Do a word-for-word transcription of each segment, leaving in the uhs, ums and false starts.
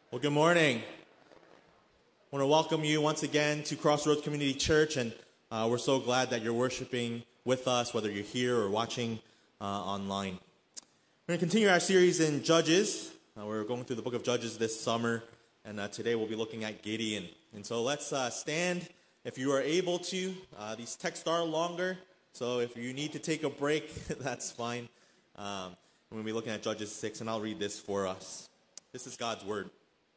Well, good morning. I want to welcome you once again to Crossroads Community Church, and uh, we're so glad that you're worshiping with us, whether you're here or watching uh, online. We're going to continue our series in Judges. Uh, we're going through the book of Judges this summer, and uh, today we'll be looking at Gideon. And so let's uh, stand if you are able to. Uh, these texts are longer, so if you need to take a break, that's fine. Um, we'll be looking at Judges six, and I'll read this for us. This is God's word.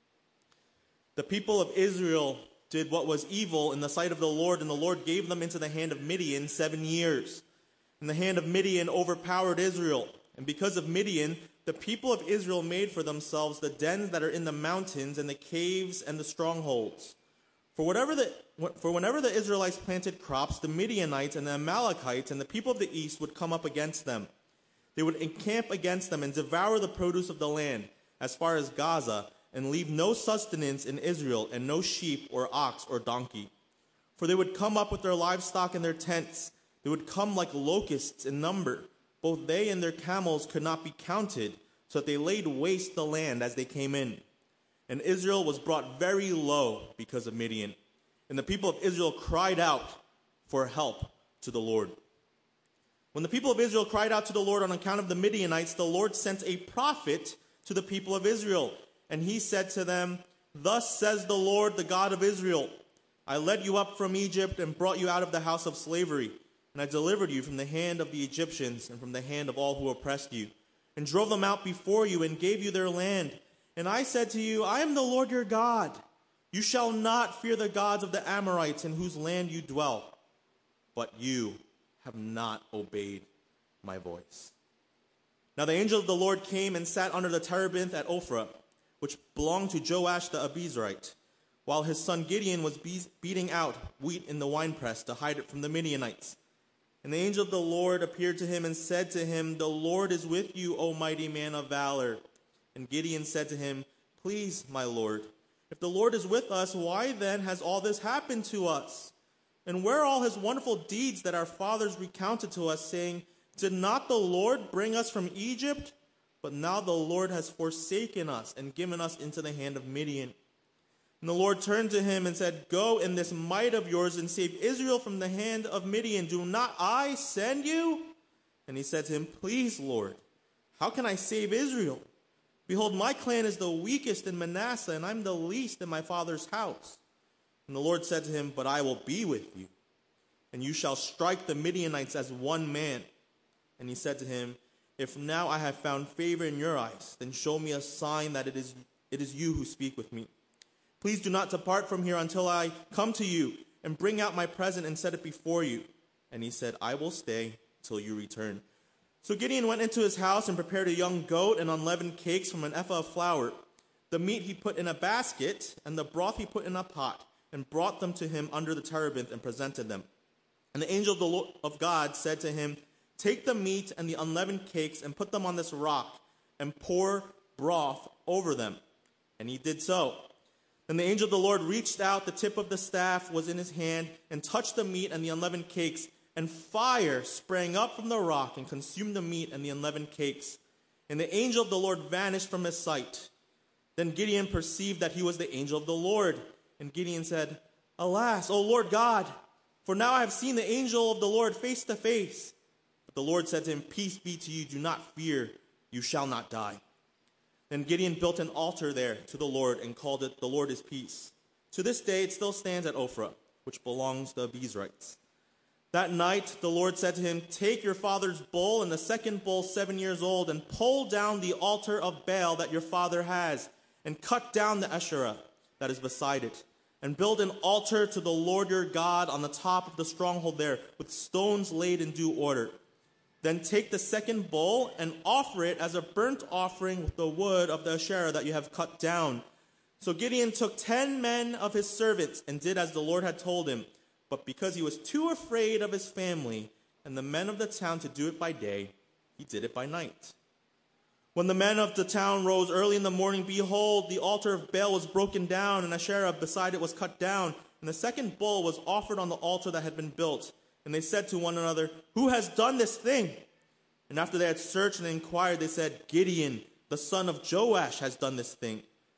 The people of Israel did what was evil in the sight of the Lord, and the Lord gave them into the hand of Midian seven years. And the hand of Midian overpowered Israel. And because of Midian, the people of Israel made for themselves the dens that are in the mountains and the caves and the strongholds. For whatever the for whenever the Israelites planted crops, the Midianites and the Amalekites and the people of the east would come up against them. They would encamp against them and devour the produce of the land as far as Gaza, and leave no sustenance in Israel, and no sheep or ox or donkey. For they would come up with their livestock in their tents. They would come like locusts in number. Both they and their camels could not be counted, so that they laid waste the land as they came in. And Israel was brought very low because of Midian. And the people of Israel cried out for help to the Lord. When the people of Israel cried out to the Lord on account of the Midianites, the Lord sent a prophet to the people of Israel. And he said to them, "Thus says the Lord, the God of Israel, I led you up from Egypt and brought you out of the house of slavery. And I delivered you from the hand of the Egyptians and from the hand of all who oppressed you, and drove them out before you and gave you their land. And I said to you, I am the Lord your God. You shall not fear the gods of the Amorites in whose land you dwell. But you have not obeyed my voice." Now the angel of the Lord came and sat under the terebinth at Ophrah, which belonged to Joash the Abiezrite, while his son Gideon was be- beating out wheat in the winepress to hide it from the Midianites. And the angel of the Lord appeared to him and said to him, "The Lord is with you, O mighty man of valor." And Gideon said to him, "Please, my Lord, if the Lord is with us, why then has all this happened to us? And where are all his wonderful deeds that our fathers recounted to us, saying, 'Did not the Lord bring us from Egypt?' But now the Lord has forsaken us and given us into the hand of Midian." And the Lord turned to him and said, "Go in this might of yours and save Israel from the hand of Midian. Do not I send you?" And he said to him, "Please, Lord, how can I save Israel? Behold, my clan is the weakest in Manasseh, and I'm the least in my father's house." And the Lord said to him, "But I will be with you, and you shall strike the Midianites as one man." And he said to him, "If now I have found favor in your eyes, then show me a sign that it is it is you who speak with me. Please do not depart from here until I come to you and bring out my present and set it before you." And he said, "I will stay till you return." So Gideon went into his house and prepared a young goat and unleavened cakes from an ephah of flour. The meat he put in a basket, and the broth he put in a pot, and brought them to him under the terebinth and presented them. And the angel of the Lord, of God said to him, "Take the meat and the unleavened cakes and put them on this rock and pour broth over them." And he did so. Then the angel of the Lord reached out, the tip of the staff was in his hand, and touched the meat and the unleavened cakes, and fire sprang up from the rock and consumed the meat and the unleavened cakes. And the angel of the Lord vanished from his sight. Then Gideon perceived that he was the angel of the Lord. And Gideon said, "Alas, O Lord God, for now I have seen the angel of the Lord face to face." The Lord said to him, "Peace be to you, do not fear, you shall not die." Then Gideon built an altar there to the Lord and called it, "The Lord is Peace." To this day it still stands at Ophrah, which belongs to the Abiezrites. That night the Lord said to him, "Take your father's bull and the second bull seven years old and pull down the altar of Baal that your father has and cut down the Asherah that is beside it and build an altar to the Lord your God on the top of the stronghold there with stones laid in due order. Then take the second bull and offer it as a burnt offering with the wood of the Asherah that you have cut down." So Gideon took ten men of his servants and did as the Lord had told him. But because he was too afraid of his family and the men of the town to do it by day, he did it by night. When the men of the town rose early in the morning, behold, the altar of Baal was broken down, and Asherah beside it was cut down, and the second bull was offered on the altar that had been built. And they said to one another, "Who has done this thing?" And after they had searched and inquired, they said, "Gideon, the son of Joash, has done this thing."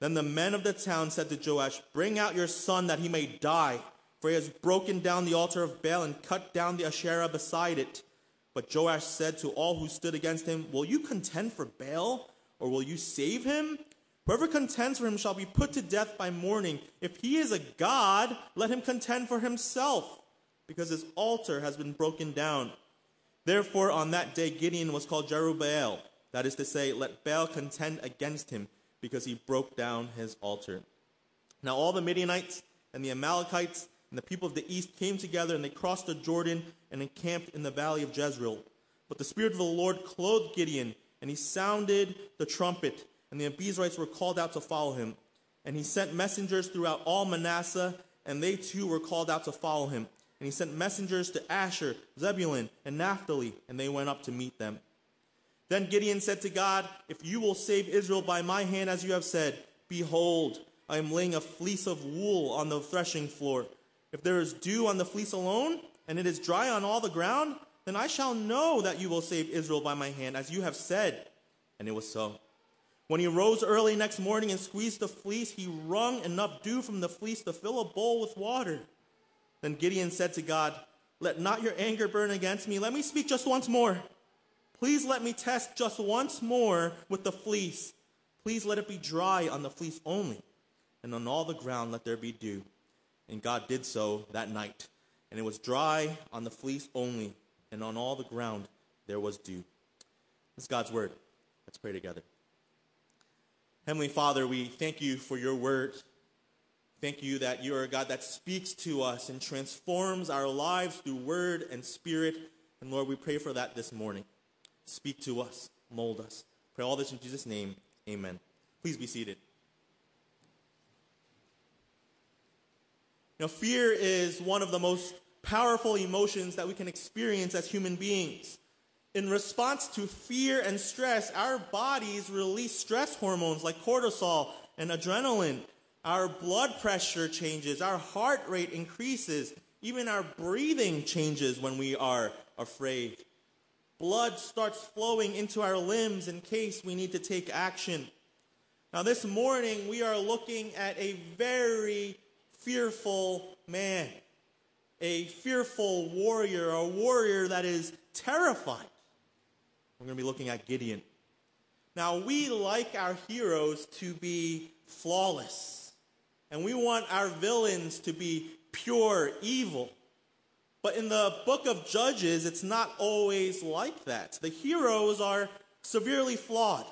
Then the men of the town said to Joash, "Bring out your son that he may die, for he has broken down the altar of Baal and cut down the Asherah beside it." But Joash said to all who stood against him, "Will you contend for Baal, or will you save him? Whoever contends for him shall be put to death by morning. If he is a god, let him contend for himself, because his altar has been broken down." Therefore, on that day, Gideon was called Jerubbaal. That is to say, let Baal contend against him, because he broke down his altar. Now all the Midianites and the Amalekites and the people of the east came together, and they crossed the Jordan and encamped in the valley of Jezreel. But the Spirit of the Lord clothed Gideon, and he sounded the trumpet, and the Abiezrites were called out to follow him. And he sent messengers throughout all Manasseh, and they too were called out to follow him. And he sent messengers to Asher, Zebulun, and Naphtali, and they went up to meet them. Then Gideon said to God, "If you will save Israel by my hand, as you have said, behold, I am laying a fleece of wool on the threshing floor. If there is dew on the fleece alone, and it is dry on all the ground, then I shall know that you will save Israel by my hand, as you have said." And it was so. When he rose early next morning and squeezed the fleece, he wrung enough dew from the fleece to fill a bowl with water. Then Gideon said to God, "Let not your anger burn against me. Let me speak just once more. Please let me test just once more with the fleece. Please let it be dry on the fleece only, and on all the ground let there be dew." And God did so that night. And it was dry on the fleece only, and on all the ground there was dew. This is God's word. Let's pray together. Heavenly Father, we thank you for your word. Thank you that you are a God that speaks to us and transforms our lives through word and spirit. And Lord, we pray for that this morning. Speak to us, mold us. Pray all this in Jesus' name. Amen. Please be seated. You know, fear is one of the most powerful emotions that we can experience as human beings. In response to fear and stress, our bodies release stress hormones like cortisol and adrenaline. Our blood pressure changes, our heart rate increases, even our breathing changes when we are afraid. Blood starts flowing into our limbs in case we need to take action. Now this morning we are looking at a very fearful man, a fearful warrior, a warrior that is terrified. We're going to be looking at Gideon. Now we like our heroes to be flawless, and we want our villains to be pure evil. But in the book of Judges, it's not always like that. The heroes are severely flawed.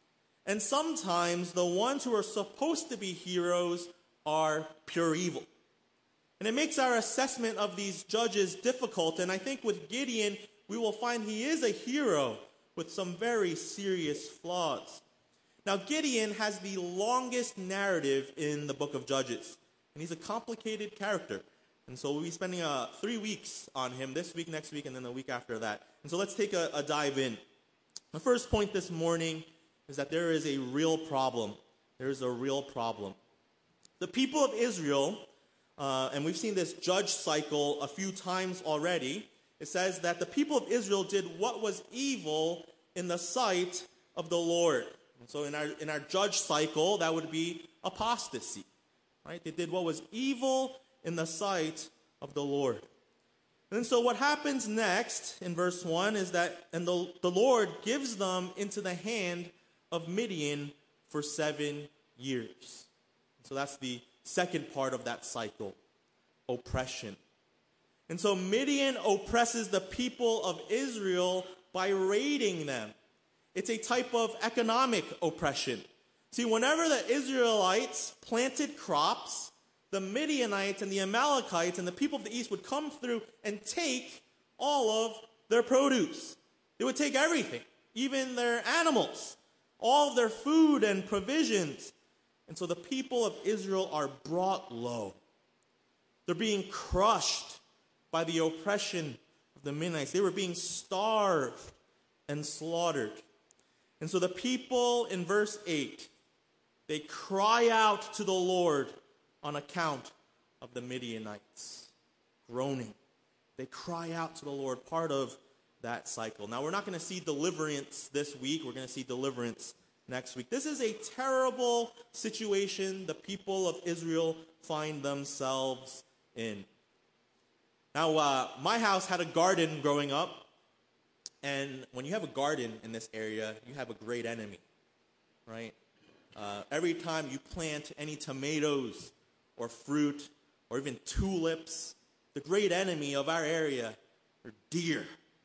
And sometimes the ones who are supposed to be heroes are pure evil. And it makes our assessment of these judges difficult. And I think with Gideon, we will find he is a hero with some very serious flaws. Now, Gideon has the longest narrative in the book of Judges. And he's a complicated character. And so we'll be spending uh, three weeks on him, this week, next week, and then the week after that. And so let's take a, a dive in. The first point this morning is that there is a real problem. There is a real problem. The people of Israel, uh, and we've seen this judge cycle a few times already, it says that the people of Israel did what was evil in the sight of the Lord. And so in our, in our judge cycle, that would be apostasy. Right? They did what was evil in the sight of the Lord. And so what happens next in verse one is that, and the, the Lord gives them into the hand of Midian for seven years. So that's the second part of that cycle, oppression. And so Midian oppresses the people of Israel by raiding them. It's a type of economic oppression. See, whenever the Israelites planted crops, the Midianites and the Amalekites and the people of the east would come through and take all of their produce. They would take everything, even their animals, all of their food and provisions. And so the people of Israel are brought low. They're being crushed by the oppression of the Midianites. They were being starved and slaughtered. And so the people in verse eight, they cry out to the Lord on account of the Midianites, groaning. They cry out to the Lord, part of that cycle. Now, we're not going to see deliverance this week. We're going to see deliverance next week. This is a terrible situation the people of Israel find themselves in. Now, uh, my house had a garden growing up, and when you have a garden in this area, you have a great enemy, right? Uh, every time you plant any tomatoes or fruit or even tulips, the great enemy of our area are deer.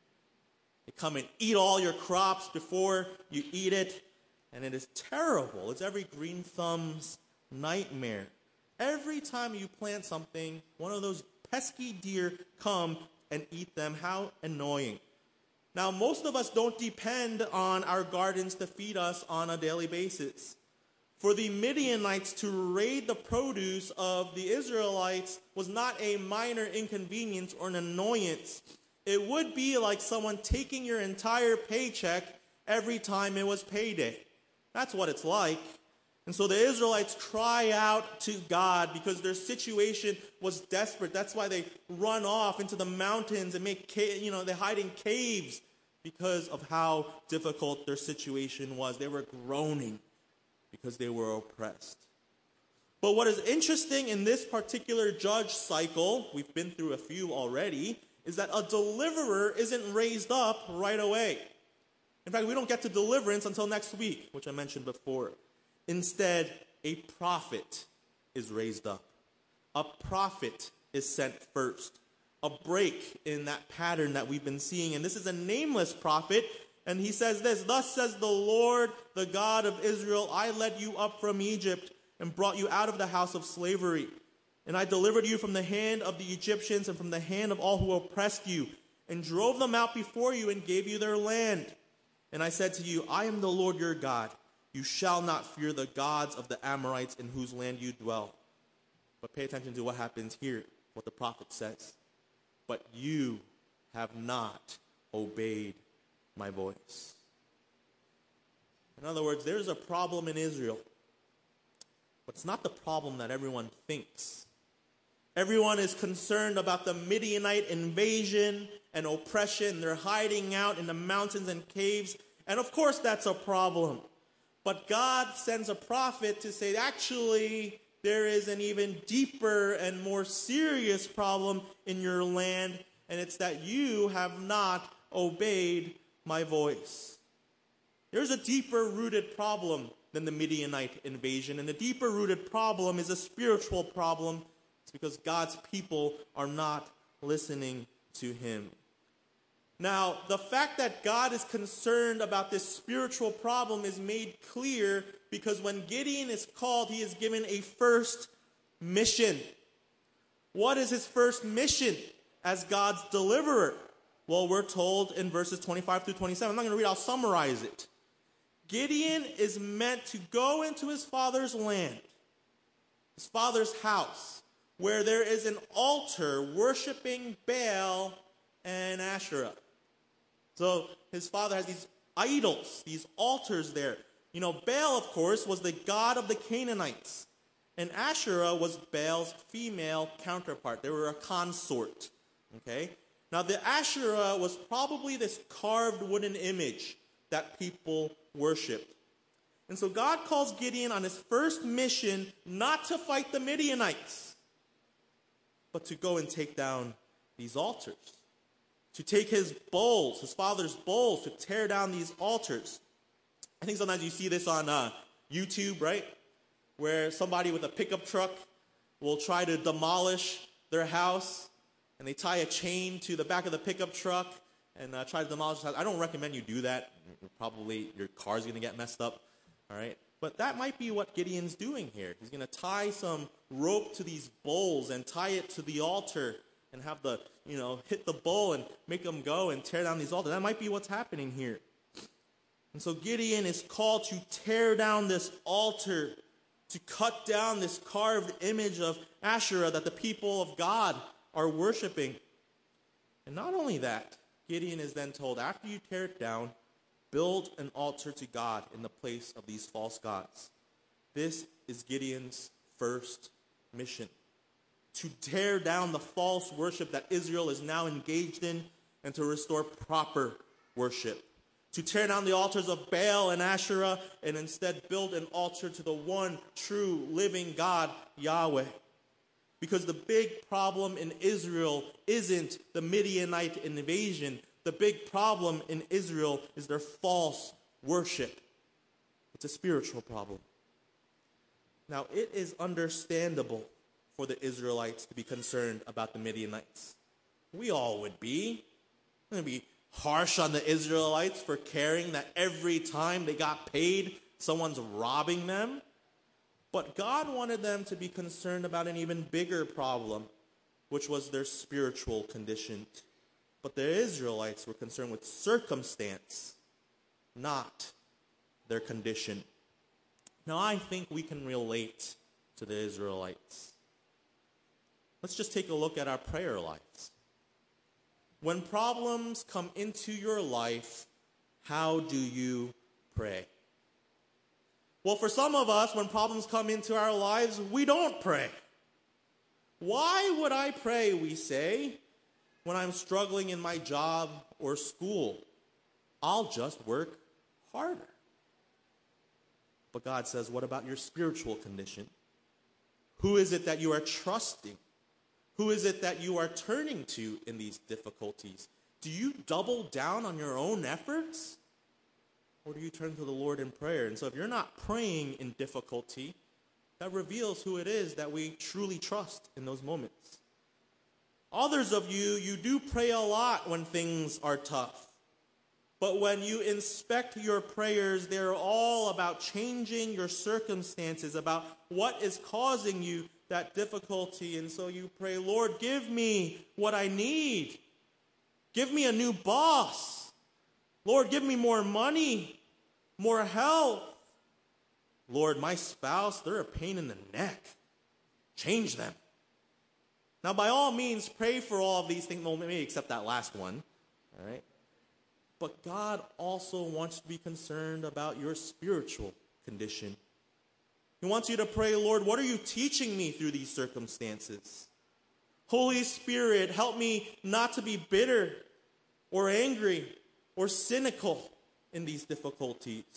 They come and eat all your crops before you eat it, and it is terrible. It's every green thumb's nightmare. Every time you plant something, one of those pesky deer come and eat them. How annoying. Now, most of us don't depend on our gardens to feed us on a daily basis. For the Midianites to raid the produce of the Israelites was not a minor inconvenience or an annoyance. It would be like someone taking your entire paycheck every time it was payday. That's what it's like. And so the Israelites cry out to God because their situation was desperate. That's why they run off into the mountains and make, ca- you know, they hide in caves because of how difficult their situation was. They were groaning because they were oppressed. But what is interesting in this particular judge cycle, we've been through a few already, is that a deliverer isn't raised up right away. In fact, we don't get to deliverance until next week, which I mentioned before. Instead, a prophet is raised up. A prophet is sent first. A break in that pattern that we've been seeing. And this is a nameless prophet. And he says this, "Thus says the Lord, the God of Israel, I led you up from Egypt and brought you out of the house of slavery. And I delivered you from the hand of the Egyptians and from the hand of all who oppressed you, and drove them out before you and gave you their land. And I said to you, I am the Lord your God. You shall not fear the gods of the Amorites in whose land you dwell." But pay attention to what happens here, what the prophet says. "But you have not obeyed my voice." In other words, there's a problem in Israel, but it's not the problem that everyone thinks. Everyone is concerned about the Midianite invasion and oppression. They're hiding out in the mountains and caves. And of course, that's a problem. But God sends a prophet to say, actually, there is an even deeper and more serious problem in your land, and it's that you have not obeyed my voice. There's a deeper rooted problem than the Midianite invasion, and the deeper rooted problem is a spiritual problem. It's because God's people are not listening to him. Now, the fact that God is concerned about this spiritual problem is made clear because when Gideon is called, he is given a first mission. What is his first mission as God's deliverer? Well, we're told in verses twenty-five through twenty-seven. I'm not going to read, I'll summarize it. Gideon is meant to go into his father's land, his father's house, where there is an altar worshiping Baal and Asherah. So his father has these idols, these altars there. You know, Baal, of course, was the god of the Canaanites. And Asherah was Baal's female counterpart. They were a consort. Okay? Now, the Asherah was probably this carved wooden image that people worshipped. And so God calls Gideon on his first mission not to fight the Midianites, but to go and take down these altars. To take his bowls, his father's bowls, to tear down these altars. I think sometimes you see this on uh, YouTube, right? Where somebody with a pickup truck will try to demolish their house, and they tie a chain to the back of the pickup truck and uh, try to demolish the house. I don't recommend you do that. Probably your car's going to get messed up, all right? But that might be what Gideon's doing here. He's going to tie some rope to these bowls and tie it to the altar and have the, you know, hit the bowl and make them go and tear down these altars. That might be what's happening here. And so Gideon is called to tear down this altar, to cut down this carved image of Asherah that the people of God are worshiping. And not only that, Gideon is then told, after you tear it down, build an altar to God in the place of these false gods. This is Gideon's first mission. To tear down the false worship that Israel is now engaged in and to restore proper worship. to tear down the altars of Baal and Asherah and instead build an altar to the one true living God, Yahweh. Because the big problem in Israel isn't the Midianite invasion. The big problem in Israel is their false worship. It's a spiritual problem. Now, it is understandable for the Israelites to be concerned about the Midianites. We all would be. We're going to be harsh on the Israelites for caring that every time they got paid, someone's robbing them. But God wanted them to be concerned about an even bigger problem, which was their spiritual condition. But the Israelites were concerned with circumstance, not their condition. Now, I think we can relate to the Israelites. Let's just take a look at our prayer lives. When problems come into your life, how do you pray? Well, for some of us, when problems come into our lives, we don't pray. Why would I pray, we say, when I'm struggling in my job or school? I'll just work harder. But God says, what about your spiritual condition? Who is it that you are trusting? Who is it that you are turning to in these difficulties? Do you double down on your own efforts? Or do you turn to the Lord in prayer? And so if you're not praying in difficulty, that reveals who it is that we truly trust in those moments. Others of you, you do pray a lot when things are tough. But when you inspect your prayers, they're all about changing your circumstances, about what is causing you that difficulty. And so you pray, Lord, give me what I need. Give me a new boss. Lord, give me more money, more health. Lord, my spouse, they're a pain in the neck. Change them. Now, by all means, pray for all of these things. Well, maybe except that last one. All right? But God also wants to be concerned about your spiritual condition. He wants you to pray, Lord, what are you teaching me through these circumstances? Holy Spirit, help me not to be bitter or angry or cynical in these difficulties.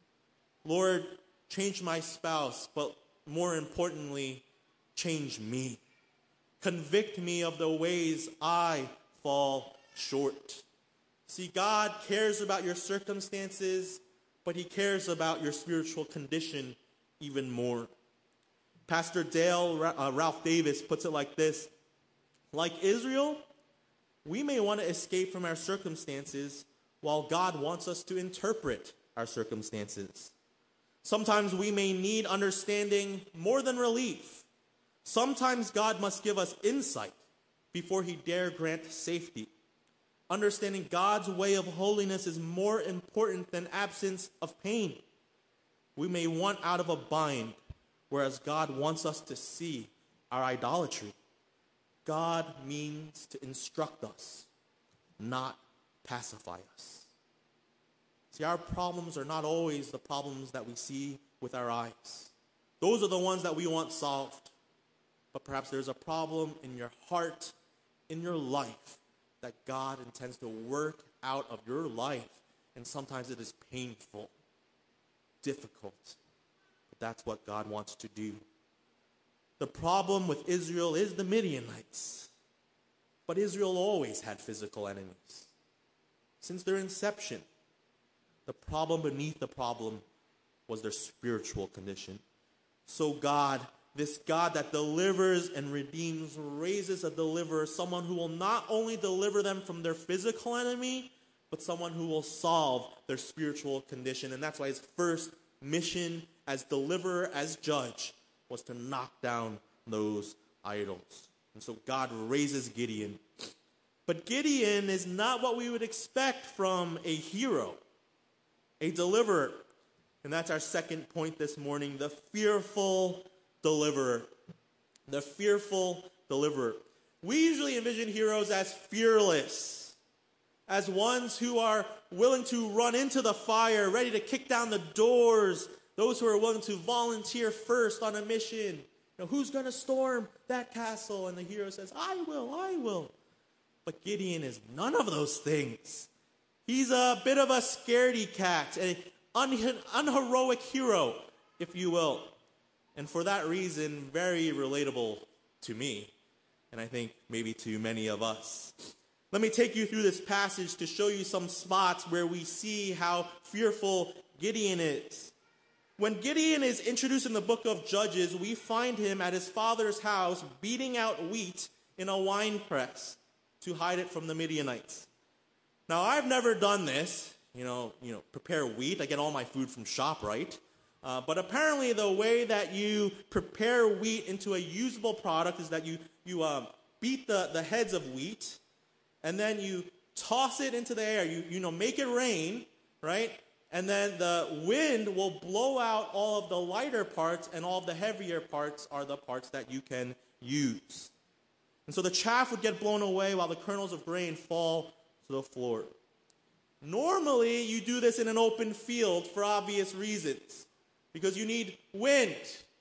Lord, change my spouse, but more importantly, change me. Convict me of the ways I fall short. See, God cares about your circumstances, but he cares about your spiritual condition even more. Pastor Dale uh, Ralph Davis puts it like this: like Israel, we may want to escape from our circumstances while God wants us to interpret our circumstances. Sometimes we may need understanding more than relief. Sometimes God must give us insight before he dare grant safety. Understanding God's way of holiness is more important than absence of pain. We may want out of a bind, whereas God wants us to see our idolatry. God means to instruct us, not pacify us. See, our problems are not always the problems that we see with our eyes. Those are the ones that we want solved. But perhaps there's a problem in your heart, in your life, that God intends to work out of your life. And sometimes it is painful, difficult. But that's what God wants to do. The problem with Israel is the Midianites. But Israel always had physical enemies. Since their inception, the problem beneath the problem was their spiritual condition. So God, this God that delivers and redeems, raises a deliverer, someone who will not only deliver them from their physical enemy, but someone who will solve their spiritual condition. And that's why his first mission as deliverer, as judge, was to knock down those idols. And so God raises Gideon. But Gideon is not what we would expect from a hero, a deliverer. And that's our second point this morning, the fearful deliverer. The fearful deliverer. We usually envision heroes as fearless, as ones who are willing to run into the fire, ready to kick down the doors, those who are willing to volunteer first on a mission. You know, who's going to storm that castle? And the hero says, I will, I will. But Gideon is none of those things. He's a bit of a scaredy cat, an un- unheroic hero, if you will. And for that reason, very relatable to me, and I think maybe to many of us. Let me take you through this passage to show you some spots where we see how fearful Gideon is. When Gideon is introduced in the book of Judges, we find him at his father's house beating out wheat in a wine press to hide it from the Midianites. Now, I've never done this, you know, you know, prepare wheat. I get all my food from ShopRite. Uh, but apparently the way that you prepare wheat into a usable product is that you, you um, beat the, the heads of wheat, and then you toss it into the air. You, you know, make it rain, right? And then the wind will blow out all of the lighter parts, and all of the heavier parts are the parts that you can use. And so the chaff would get blown away while the kernels of grain fall to the floor. Normally, you do this in an open field for obvious reasons, because you need wind.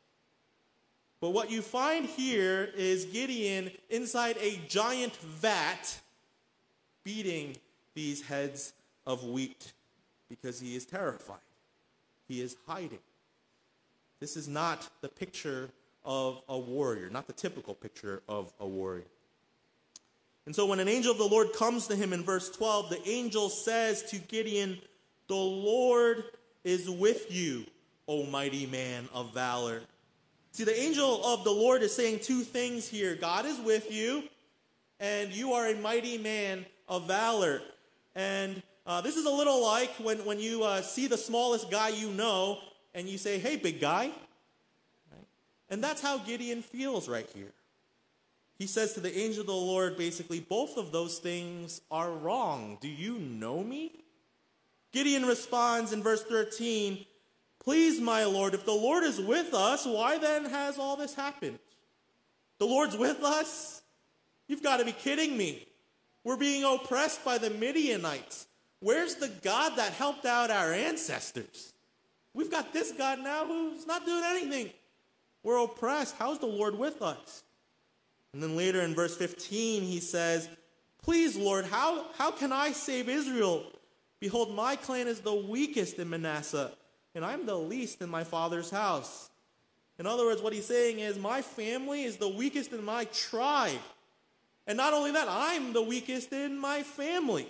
But what you find here is Gideon inside a giant vat beating these heads of wheat because he is terrified. He is hiding. This is not the picture of a warrior, not the typical picture of a warrior. And so when an angel of the Lord comes to him in verse twelve, the angel says to Gideon, "The Lord is with you, O mighty man of valor." See, the angel of the Lord is saying two things here. God is with you, and you are a mighty man of valor. And uh, this is a little like when, when you uh, see the smallest guy you know, and you say, "Hey, big guy." Right? And that's how Gideon feels right here. He says to the angel of the Lord, basically, both of those things are wrong. Do you know me? Gideon responds in verse thirteen, "Please, my Lord, if the Lord is with us, why then has all this happened?" The Lord's with us? You've got to be kidding me. We're being oppressed by the Midianites. Where's the God that helped out our ancestors? We've got this God now who's not doing anything. We're oppressed. How's the Lord with us? And then later in verse fifteen, he says, "Please, Lord, how, how can I save Israel? Behold, my clan is the weakest in Manasseh, and I'm the least in my father's house." In other words, what he's saying is, my family is the weakest in my tribe. And not only that, I'm the weakest in my family.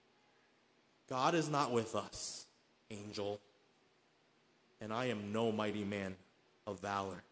God is not with us, angel, and I am no mighty man of valor.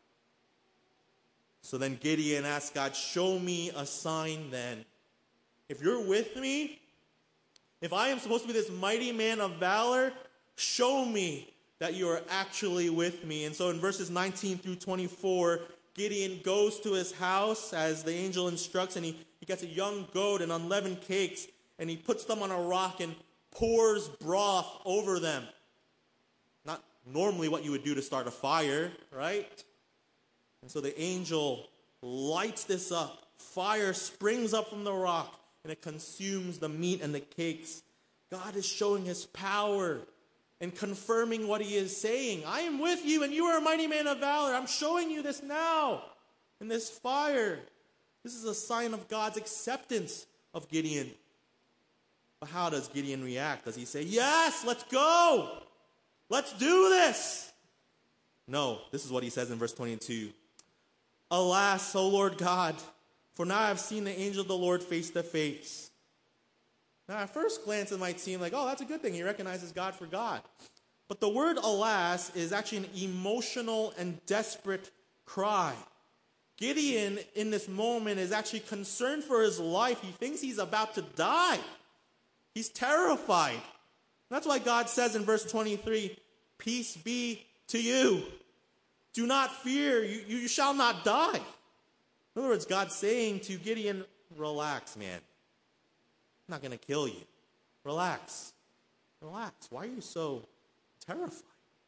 So then Gideon asked God, "Show me a sign then. If you're with me, if I am supposed to be this mighty man of valor, show me that you are actually with me." And so in verses nineteen through twenty-four, Gideon goes to his house as the angel instructs, and he, he gets a young goat and unleavened cakes, and he puts them on a rock and pours broth over them. Not normally what you would do to start a fire, right? And so the angel lights this up. Fire springs up from the rock, and it consumes the meat and the cakes. God is showing his power and confirming what he is saying. I am with you, and you are a mighty man of valor. I'm showing you this now in this fire. This is a sign of God's acceptance of Gideon. But how does Gideon react? Does he say, "Yes, let's go. Let's do this"? No, this is what he says in verse twenty-two. "Alas, O Lord God, for now I have seen the angel of the Lord face to face." Now, at first glance, it might seem like, oh, that's a good thing. He recognizes God for God. But the word alas is actually an emotional and desperate cry. Gideon, in this moment, is actually concerned for his life. He thinks he's about to die. He's terrified. That's why God says in verse twenty-three, "Peace be to you. Do not fear. You, you shall not die." In other words, God's saying to Gideon, relax, man. I'm not going to kill you. Relax. Relax. Why are you so terrified?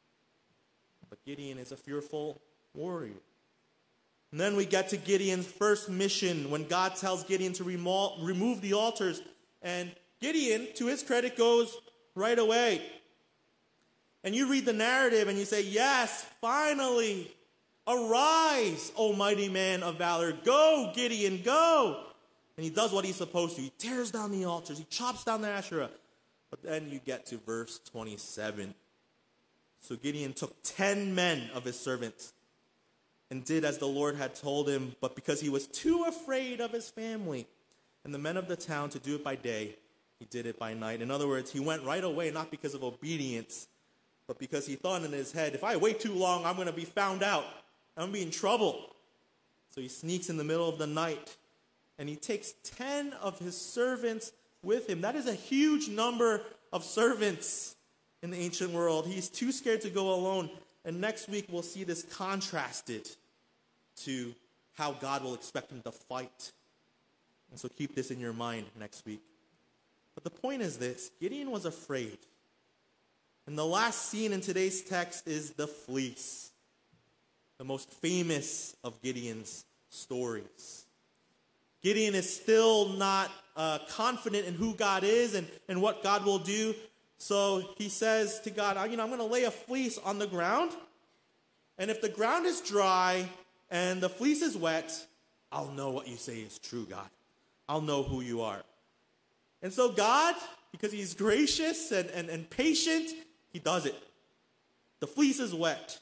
But Gideon is a fearful warrior. And then we get to Gideon's first mission when God tells Gideon to remo- remove the altars. And Gideon, to his credit, goes right away. And you read the narrative and you say, "Yes, finally, arise, O mighty man of valor. Go, Gideon, go." And he does what he's supposed to. He tears down the altars. He chops down the Asherah. But then you get to verse twenty-seven. So Gideon took ten men of his servants and did as the Lord had told him, but because he was too afraid of his family and the men of the town to do it by day, he did it by night. In other words, he went right away, not because of obedience, but because he thought in his head, if I wait too long, I'm going to be found out. I'm going to be in trouble. So he sneaks in the middle of the night, and he takes ten of his servants with him. That is a huge number of servants in the ancient world. He's too scared to go alone. And next week, we'll see this contrasted to how God will expect him to fight. And so keep this in your mind next week. But the point is this: Gideon was afraid. And the last scene in today's text is the fleece, the most famous of Gideon's stories. Gideon is still not uh, confident in who God is and, and what God will do. So he says to God, you know, I'm going to lay a fleece on the ground. And if the ground is dry and the fleece is wet, I'll know what you say is true, God. I'll know who you are. And so God, because he's gracious and, and, and patient, he does it. The fleece is wet.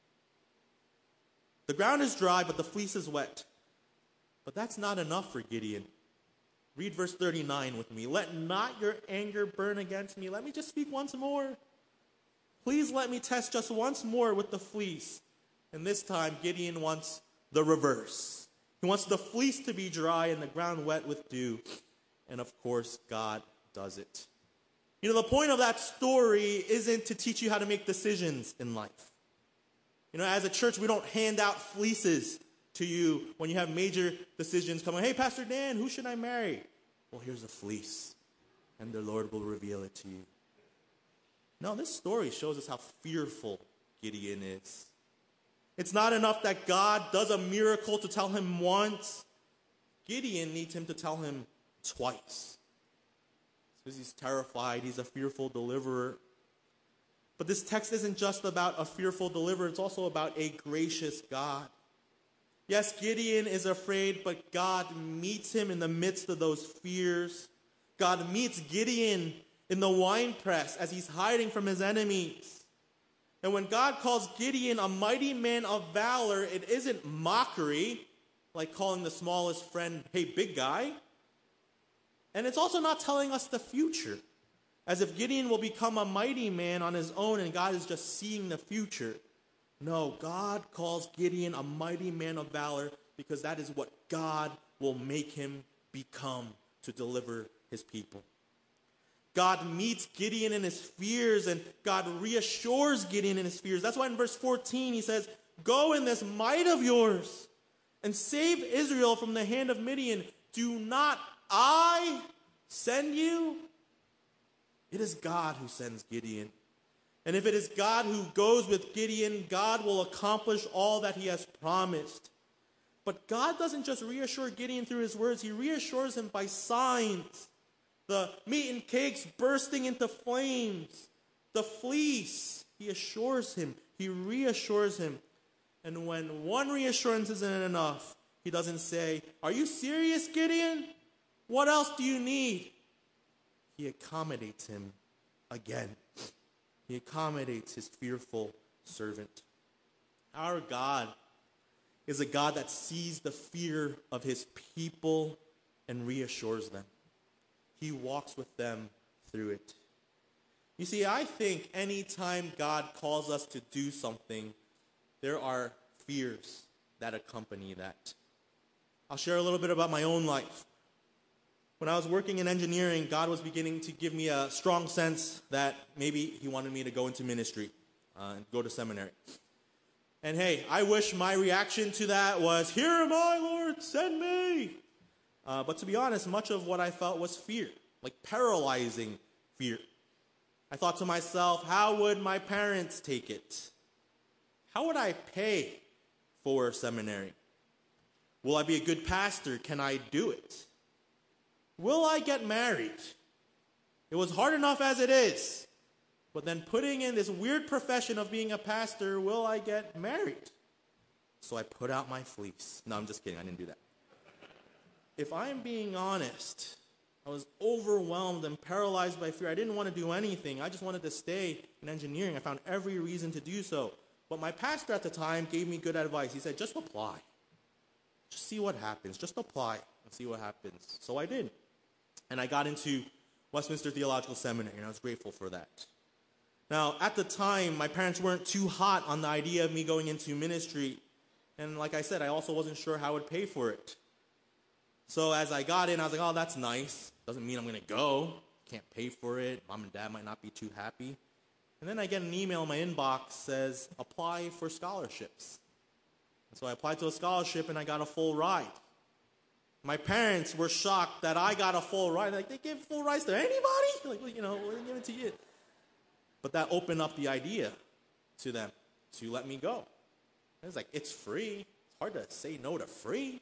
The ground is dry, but the fleece is wet. But that's not enough for Gideon. Read verse thirty-nine with me. Let not your anger burn against me. Let me just speak once more. Please let me test just once more with the fleece. And this time, Gideon wants the reverse. He wants the fleece to be dry and the ground wet with dew. And of course, God does it. You know, the point of that story isn't to teach you how to make decisions in life. You know, as a church, we don't hand out fleeces to you when you have major decisions coming. Hey, Pastor Dan, who should I marry? Well, here's a fleece, and the Lord will reveal it to you. No, this story shows us how fearful Gideon is. It's not enough that God does a miracle to tell him once. Gideon needs him to tell him twice. Because he's terrified, he's a fearful deliverer. But this text isn't just about a fearful deliverer, it's also about a gracious God. Yes, Gideon is afraid, but God meets him in the midst of those fears. God meets Gideon in the winepress as he's hiding from his enemies. And when God calls Gideon a mighty man of valor, it isn't mockery, like calling the smallest friend, hey, big guy. And it's also not telling us the future, as if Gideon will become a mighty man on his own and God is just seeing the future. No, God calls Gideon a mighty man of valor because that is what God will make him become to deliver his people. God meets Gideon in his fears, and God reassures Gideon in his fears. That's why in verse fourteen he says, go in this might of yours and save Israel from the hand of Midian. Do not I send you? It is God who sends Gideon. And if it is God who goes with Gideon, God will accomplish all that he has promised. But God doesn't just reassure Gideon through his words, he reassures him by signs. The meat and cakes bursting into flames. The fleece. He assures him. He reassures him. And when one reassurance isn't enough, he doesn't say, are you serious, Gideon? What else do you need? He accommodates him again. He accommodates his fearful servant. Our God is a God that sees the fear of his people and reassures them. He walks with them through it. You see, I think anytime God calls us to do something, there are fears that accompany that. I'll share a little bit about my own life. When I was working in engineering, God was beginning to give me a strong sense that maybe he wanted me to go into ministry uh, and go to seminary. And hey, I wish my reaction to that was, here am I, Lord, send me. Uh, but to be honest, much of what I felt was fear, like paralyzing fear. I thought to myself, how would my parents take it? How would I pay for seminary? Will I be a good pastor? Can I do it? Will I get married? It was hard enough as it is. But then putting in this weird profession of being a pastor, will I get married? So I put out my fleece. No, I'm just kidding. I didn't do that. If I'm being honest, I was overwhelmed and paralyzed by fear. I didn't want to do anything. I just wanted to stay in engineering. I found every reason to do so. But my pastor at the time gave me good advice. He said, just apply. Just see what happens. Just apply and see what happens. So I did. And I got into Westminster Theological Seminary, and I was grateful for that. Now, at the time, my parents weren't too hot on the idea of me going into ministry. And like I said, I also wasn't sure how I would pay for it. So as I got in, I was like, oh, that's nice. Doesn't mean I'm going to go. Can't pay for it. Mom and dad might not be too happy. And then I get an email in my inbox says, apply for scholarships. And so I applied to a scholarship, and I got a full ride. My parents were shocked that I got a full ride. Like, they give full rides to anybody? Like, well, you know, we'll give it to you. But that opened up the idea to them to let me go. And it's like, it's free. It's hard to say no to free.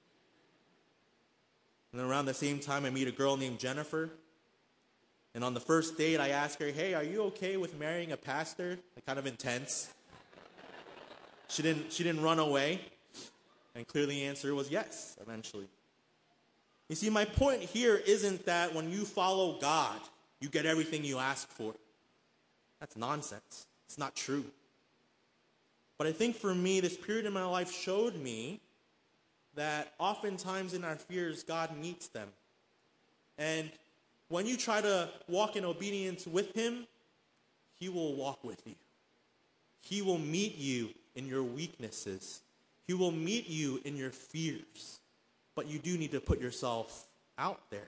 And then around the same time, I meet a girl named Jennifer. And on the first date, I ask her, hey, are you okay with marrying a pastor? Like, kind of intense. She didn't, she didn't run away. And clearly the answer was yes, eventually. You see, my point here isn't that when you follow God, you get everything you ask for. That's nonsense. It's not true. But I think for me, this period in my life showed me that oftentimes in our fears, God meets them. And when you try to walk in obedience with him, he will walk with you. He will meet you in your weaknesses. He will meet you in your fears. But you do need to put yourself out there.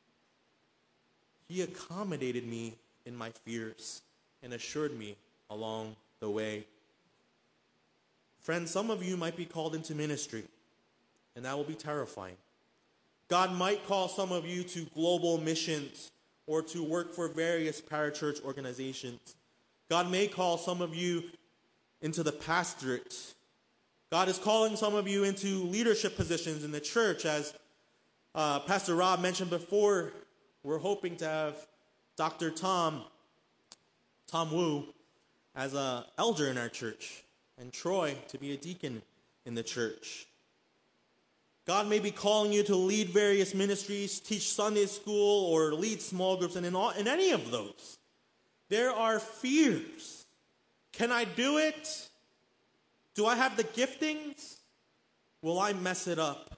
He accommodated me in my fears and assured me along the way. Friends, some of you might be called into ministry, and that will be terrifying. God might call some of you to global missions or to work for various parachurch organizations. God may call some of you into the pastorate. God is calling some of you into leadership positions in the church. As uh, Pastor Rob mentioned before, we're hoping to have Doctor Tom, Tom Wu, as an elder in our church, and Troy to be a deacon in the church. God may be calling you to lead various ministries, teach Sunday school, or lead small groups, and in, all, in any of those, there are fears. Can I do it? Do I have the giftings? Will I mess it up?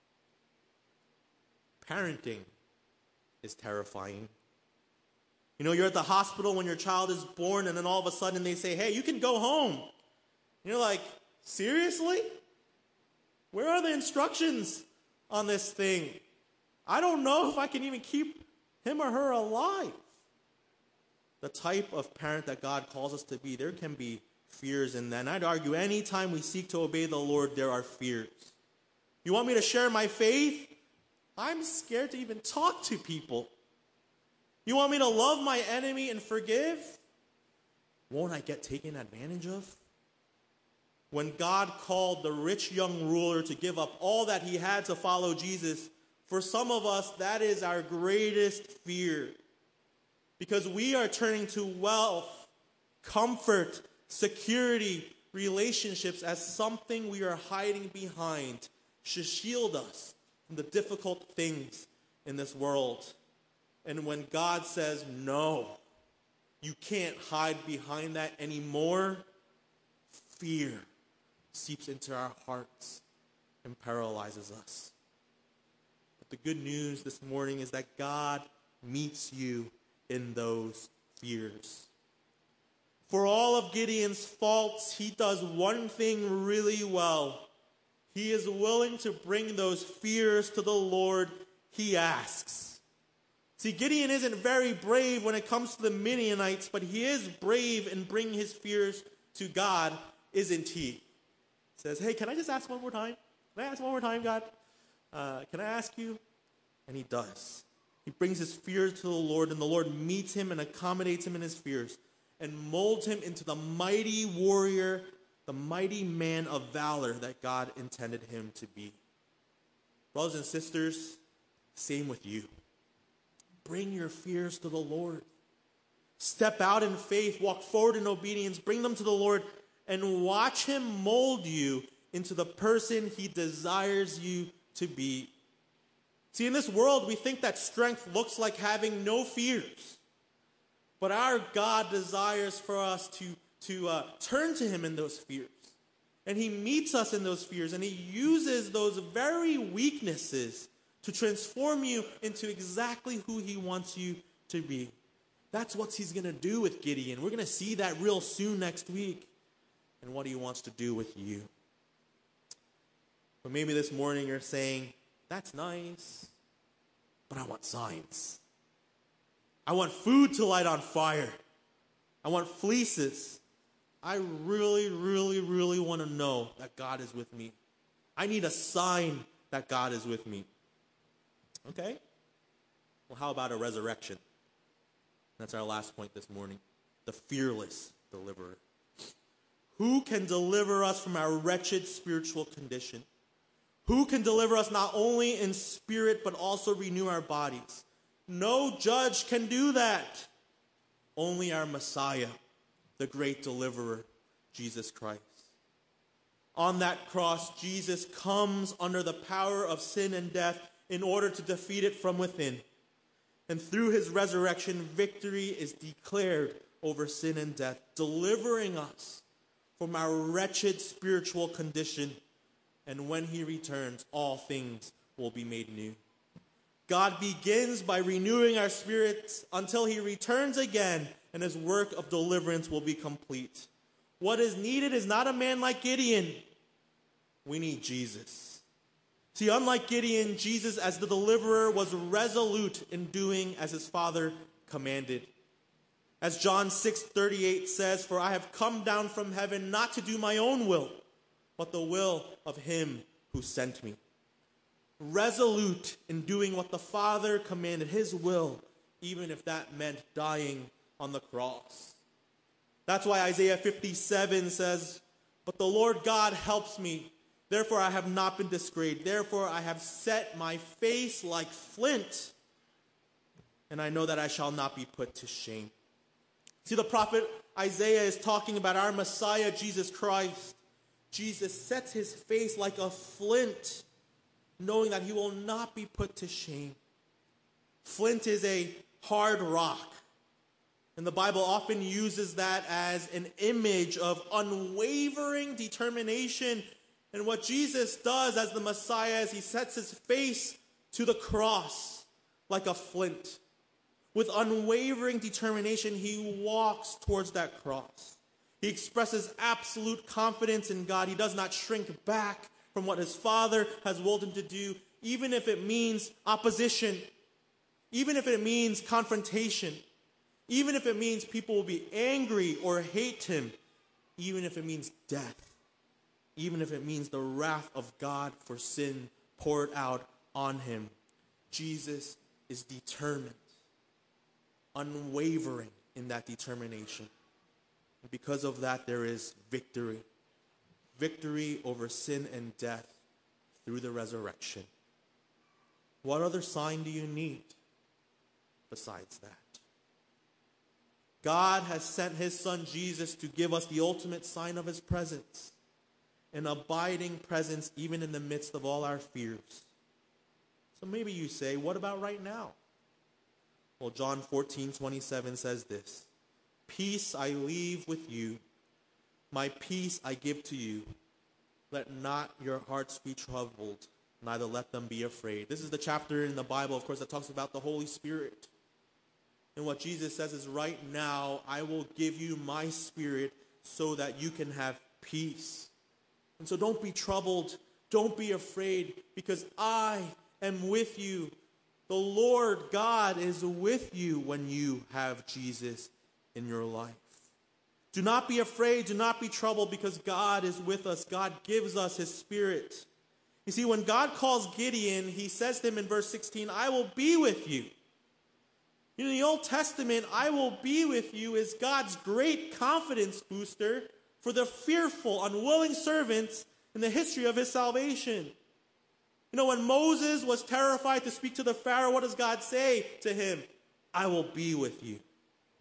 Parenting is terrifying. You know, you're at the hospital when your child is born, and then all of a sudden they say, hey, you can go home. And you're like, seriously? Where are the instructions on this thing? I don't know if I can even keep him or her alive. The type of parent that God calls us to be, there can be fears in that. And I'd argue anytime we seek to obey the Lord, there are fears. You want me to share my faith? I'm scared to even talk to people. You want me to love my enemy and forgive? Won't I get taken advantage of? When God called the rich young ruler to give up all that he had to follow Jesus, for some of us, that is our greatest fear. Because we are turning to wealth, comfort, security, relationships as something we are hiding behind to shield us from the difficult things in this world. And when God says, no, you can't hide behind that anymore, fear seeps into our hearts and paralyzes us. But the good news this morning is that God meets you in those fears. For all of Gideon's faults, he does one thing really well. He is willing to bring those fears to the Lord. He asks. See, Gideon isn't very brave when it comes to the Midianites, but he is brave in bringing his fears to God, isn't he? Says, hey, can I just ask one more time? Can I ask one more time, God? Uh, can I ask you? And he does. He brings his fears to the Lord, and the Lord meets him and accommodates him in his fears and molds him into the mighty warrior, the mighty man of valor that God intended him to be. Brothers and sisters, same with you. Bring your fears to the Lord. Step out in faith, walk forward in obedience, bring them to the Lord, and watch him mold you into the person he desires you to be. See, in this world, we think that strength looks like having no fears. But our God desires for us to, to uh, turn to him in those fears. And he meets us in those fears, and he uses those very weaknesses to transform you into exactly who he wants you to be. That's what he's going to do with Gideon. We're going to see that real soon next week, and what he wants to do with you. But maybe this morning you're saying, that's nice, but I want signs. I want food to light on fire. I want fleeces. I really, really, really want to know that God is with me. I need a sign that God is with me. Okay? Well, how about a resurrection? That's our last point this morning. The fearless deliverer. Who can deliver us from our wretched spiritual condition? Who can deliver us not only in spirit, but also renew our bodies? No judge can do that. Only our Messiah, the great deliverer, Jesus Christ. On that cross, Jesus comes under the power of sin and death in order to defeat it from within. And through his resurrection, victory is declared over sin and death, delivering us from our wretched spiritual condition. And when he returns, all things will be made new. God begins by renewing our spirits until he returns again, and his work of deliverance will be complete. What is needed is not a man like Gideon. We need Jesus. See, unlike Gideon, Jesus as the deliverer was resolute in doing as his Father commanded. As John six thirty-eight says, "For I have come down from heaven not to do my own will, but the will of him who sent me." Resolute in doing what the Father commanded, his will, even if that meant dying on the cross. That's why Isaiah fifty-seven says, "But the Lord God helps me. Therefore I have not been disgraced. Therefore I have set my face like flint, and I know that I shall not be put to shame." See, the prophet Isaiah is talking about our Messiah, Jesus Christ. Jesus sets his face like a flint, knowing that he will not be put to shame. Flint is a hard rock, and the Bible often uses that as an image of unwavering determination. And what Jesus does as the Messiah is he sets his face to the cross like a flint. With unwavering determination, he walks towards that cross. He expresses absolute confidence in God. He does not shrink back from what his Father has willed him to do, even if it means opposition, even if it means confrontation, even if it means people will be angry or hate him, even if it means death, even if it means the wrath of God for sin poured out on him. Jesus is determined, unwavering in that determination. And because of that, there is victory. Victory over sin and death through the resurrection. What other sign do you need besides that? God has sent his Son Jesus to give us the ultimate sign of his presence, an abiding presence even in the midst of all our fears. So maybe you say, what about right now? Well, John fourteen twenty-seven says this, "Peace I leave with you, my peace I give to you. Let not your hearts be troubled, neither let them be afraid." This is the chapter in the Bible, of course, that talks about the Holy Spirit. And what Jesus says is, right now, I will give you my Spirit so that you can have peace. And so don't be troubled. Don't be afraid, because I am with you. The Lord God is with you when you have Jesus in your life. Do not be afraid. Do not be troubled, because God is with us. God gives us his Spirit. You see, when God calls Gideon, he says to him in verse sixteen, "I will be with you." In the Old Testament, "I will be with you" is God's great confidence booster for the fearful, unwilling servants in the history of his salvation. You know, when Moses was terrified to speak to the Pharaoh, what does God say to him? "I will be with you."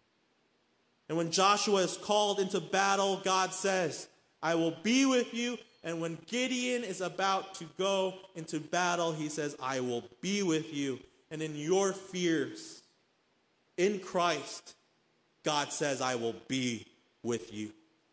And when Joshua is called into battle, God says, "I will be with you And when Gideon is about to go into battle, he says, I will be with you. And in your fears, in Christ, God says, I will be with you.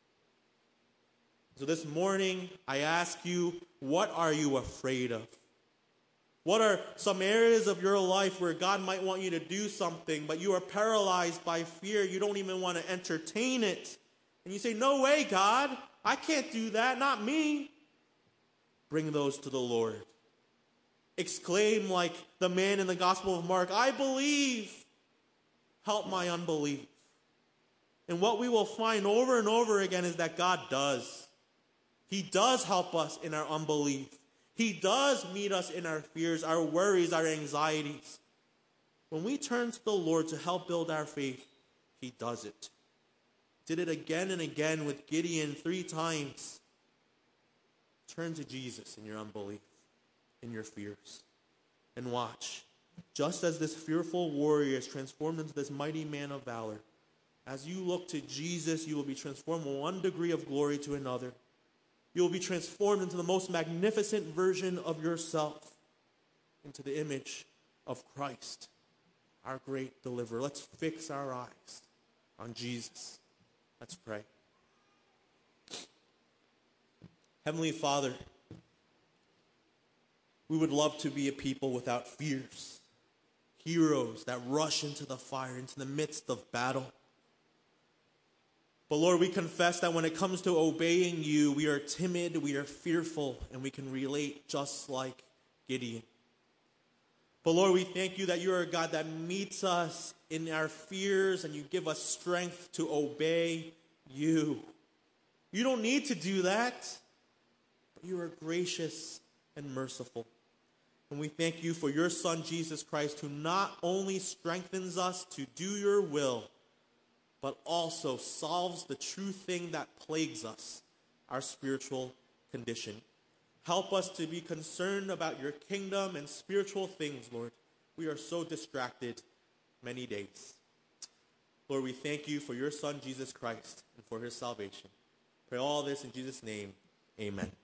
So this morning, I ask you, what are you afraid of? What are some areas of your life where God might want you to do something, but you are paralyzed by fear? You don't even want to entertain it. And you say, no way, God. I can't do that. Not me. Bring those to the Lord. Exclaim like the man in the Gospel of Mark, I believe. Help my unbelief. And what we will find over and over again is that God does. He does help us in our unbelief. He does meet us in our fears, our worries, our anxieties. When we turn to the Lord to help build our faith, He does it. Did it again and again with Gideon three times. Turn to Jesus in your unbelief, in your fears, and watch. Just as this fearful warrior is transformed into this mighty man of valor, as you look to Jesus, you will be transformed from one degree of glory to another. You will be transformed into the most magnificent version of yourself, into the image of Christ, our great deliverer. Let's fix our eyes on Jesus. Let's pray. Heavenly Father, we would love to be a people without fears, heroes that rush into the fire, into the midst of battle. But Lord, we confess that when it comes to obeying you, we are timid, we are fearful, and we can relate just like Gideon. But Lord, we thank you that you are a God that meets us in our fears and you give us strength to obey you. You don't need to do that, but you are gracious and merciful. And we thank you for your Son, Jesus Christ, who not only strengthens us to do your will, but also solves the true thing that plagues us, our spiritual condition. Help us to be concerned about your kingdom and spiritual things, Lord. We are so distracted many days. Lord, we thank you for your Son, Jesus Christ, and for his salvation. Pray all this in Jesus' name. Amen.